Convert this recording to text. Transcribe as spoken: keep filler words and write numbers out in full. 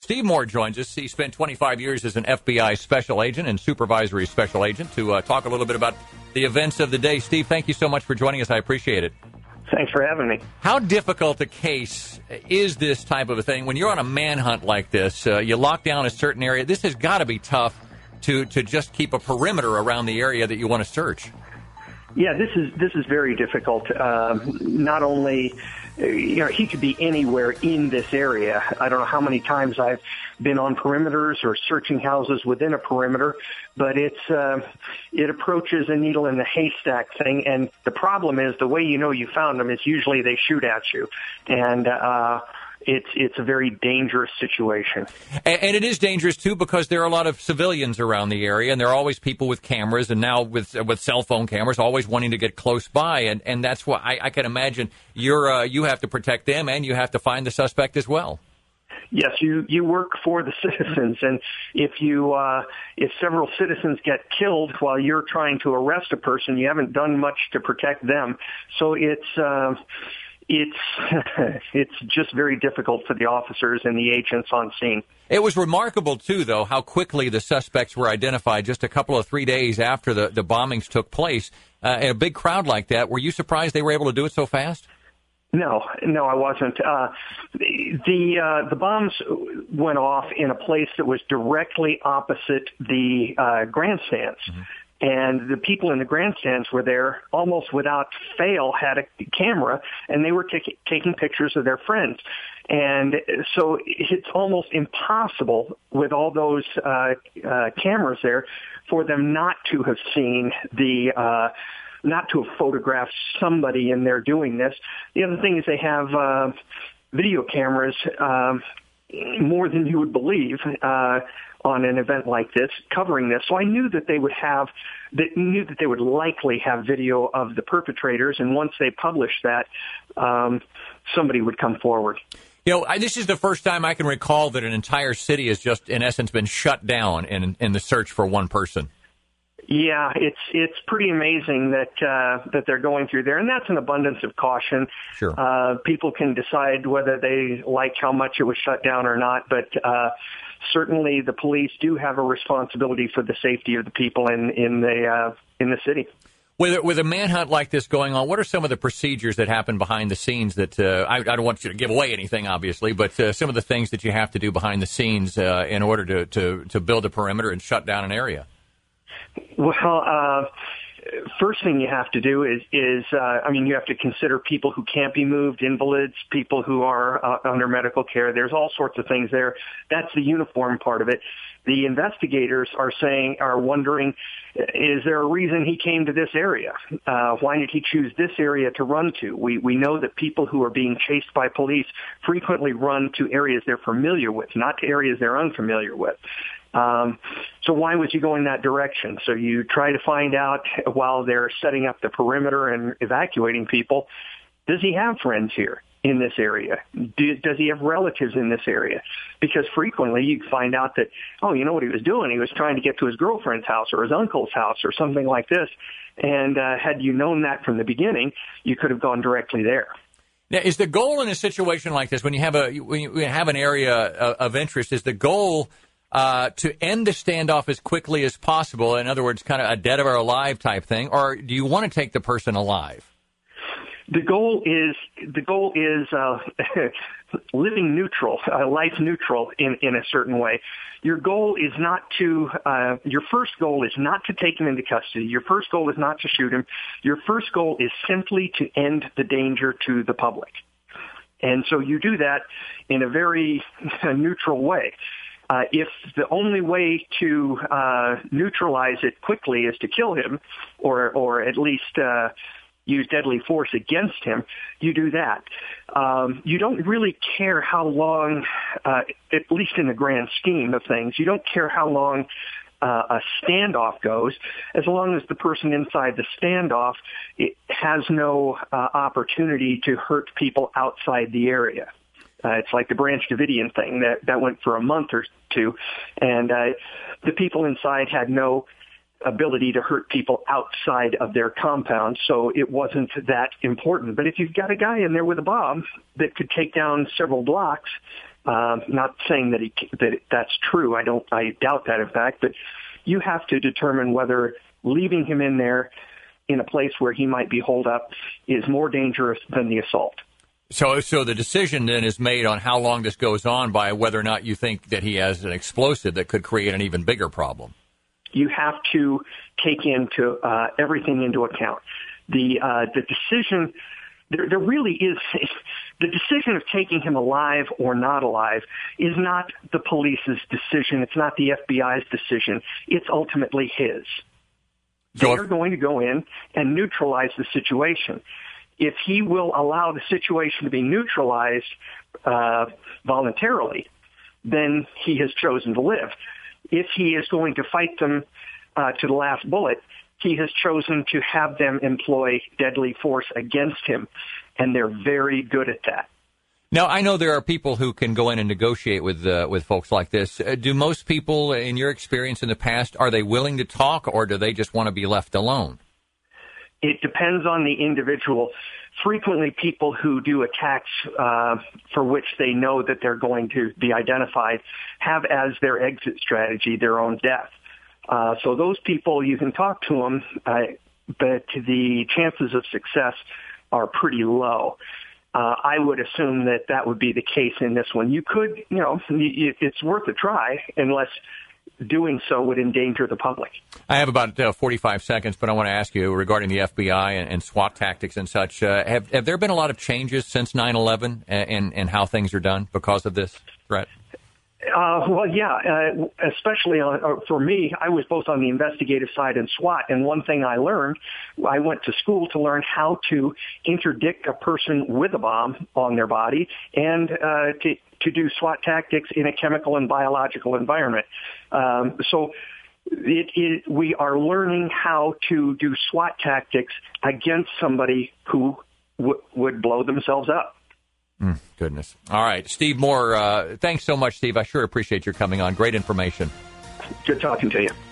Steve Moore joins us. He spent twenty-five years as an F B I special agent and supervisory special agent to uh, talk a little bit about the events of the day. Steve, thank you so much for joining us. I appreciate it. Thanks for having me. How difficult a case is this type of a thing? When you're on a manhunt like this, uh, you lock down a certain area. This has got to be tough to, to just keep a perimeter around the area that you want to search. Yeah, this is this is very difficult. Uh, not only, you know, he could be anywhere in this area. I don't know how many times I've been on perimeters or searching houses within a perimeter, but it's uh, it approaches a needle in the haystack thing. And the problem is the way you know you found them is usually they shoot at you, and uh, it's it's a very dangerous situation. And, and it is dangerous, too, because there are a lot of civilians around the area, and there are always people with cameras, and now with with cell phone cameras, always wanting to get close by. And, and that's why I, I can imagine you're uh, you have to protect them, and you have to find the suspect as well. Yes, you, you work for the citizens, and if you uh, if several citizens get killed while you're trying to arrest a person, you haven't done much to protect them. So it's uh, it's it's just very difficult for the officers and the agents on scene. It was remarkable, too, though, how quickly the suspects were identified just a couple of three days after the, the bombings took place. Uh, in a big crowd like that, were you surprised they were able to do it so fast? No, no, I wasn't. Uh, the uh, the bombs went off in a place that was directly opposite the uh, grandstands. Mm-hmm. And the people in the grandstands were there almost without fail, had a camera, and they were t- taking pictures of their friends. And so it's almost impossible with all those uh, uh, cameras there for them not to have seen the uh not to have photographed somebody in there doing this. The other thing is they have uh, video cameras um, more than you would believe uh, on an event like this, covering this. So I knew that they would have, that knew that they would likely have video of the perpetrators, and once they published that, um, somebody would come forward. You know, I, this is the first time I can recall that an entire city has just, in essence, been shut down in in the search for one person. Yeah, it's it's pretty amazing that uh, that they're going through there, and that's an abundance of caution. Sure. Uh, people can decide whether they like how much it was shut down or not, but uh, certainly the police do have a responsibility for the safety of the people in in the uh, in the city. With with a manhunt like this going on, what are some of the procedures that happen behind the scenes that uh, I, I don't want you to give away anything, obviously, but uh, some of the things that you have to do behind the scenes uh, in order to, to to build a perimeter and shut down an area? Well, uh, first thing you have to do is, is uh, I mean, you have to consider people who can't be moved, invalids, people who are uh, under medical care. There's all sorts of things there. That's the uniform part of it. The investigators are saying, are wondering, is there a reason he came to this area? Uh, why did he choose this area to run to? We we know that people who are being chased by police frequently run to areas they're familiar with, not to areas they're unfamiliar with. Um, so why was he going that direction? So you try to find out while they're setting up the perimeter and evacuating people, does he have friends here in this area? Do, does he have relatives in this area? Because frequently you find out that, oh, you know what he was doing? He was trying to get to his girlfriend's house or his uncle's house or something like this. And uh, had you known that from the beginning, you could have gone directly there. Now, is the goal in a situation like this, when you have a when you have an area of interest, is the goal Uh, to end the standoff as quickly as possible? In other words, kind of a dead or alive type thing, or do you want to take the person alive? The goal is the goal is uh, living neutral, uh, life neutral in, in a certain way. Your goal is not to. Uh, your first goal is not to take him into custody. Your first goal is not to shoot him. Your first goal is simply to end the danger to the public, and so you do that in a very neutral way. Uh, if the only way to uh, neutralize it quickly is to kill him, or or at least uh, use deadly force against him, you do that. Um, you don't really care how long, uh, at least in the grand scheme of things, you don't care how long uh, a standoff goes, as long as the person inside the standoff it has no uh, opportunity to hurt people outside the area. Uh, it's like the Branch Davidian thing that, that went for a month or two, and uh, the people inside had no ability to hurt people outside of their compound, so it wasn't that important. But if you've got a guy in there with a bomb that could take down several blocks, Um, not saying that he, that that's true. I don't. I doubt that, in fact. But you have to determine whether leaving him in there in a place where he might be holed up is more dangerous than the assault. So, so the decision then is made on how long this goes on by whether or not you think that he has an explosive that could create an even bigger problem. You have to take into uh, everything into account. The uh, the decision. There, there really is, the decision of taking him alive or not alive is not the police's decision. It's not the F B I's decision. It's ultimately his. They are going to go in and neutralize the situation. If he will allow the situation to be neutralized uh, voluntarily, then he has chosen to live. If he is going to fight them uh, to the last bullet, he has chosen to have them employ deadly force against him, and they're very good at that. Now, I know there are people who can go in and negotiate with uh, with folks like this. Uh, do most people, in your experience in the past, are they willing to talk, or do they just want to be left alone? It depends on the individual. Frequently, people who do attacks uh, for which they know that they're going to be identified have as their exit strategy their own death. Uh, so those people, you can talk to them, uh, but the chances of success are pretty low. Uh, I would assume that that would be the case in this one. You could, you know, it's worth a try unless doing so would endanger the public. I have about uh, forty-five seconds, but I want to ask you regarding the F B I and, and SWAT tactics and such. Uh, have, have there been a lot of changes since nine eleven and, and how things are done because of this threat? Uh, well, yeah, uh, especially uh, for me, I was both on the investigative side and SWAT, and one thing I learned, I went to school to learn how to interdict a person with a bomb on their body and uh, to, to do SWAT tactics in a chemical and biological environment. Um, so it, it, we are learning how to do SWAT tactics against somebody who w- would blow themselves up. Mm, goodness. All right. Steve Moore, uh, thanks so much, Steve. I sure appreciate your coming on. Great information. Good talking to you.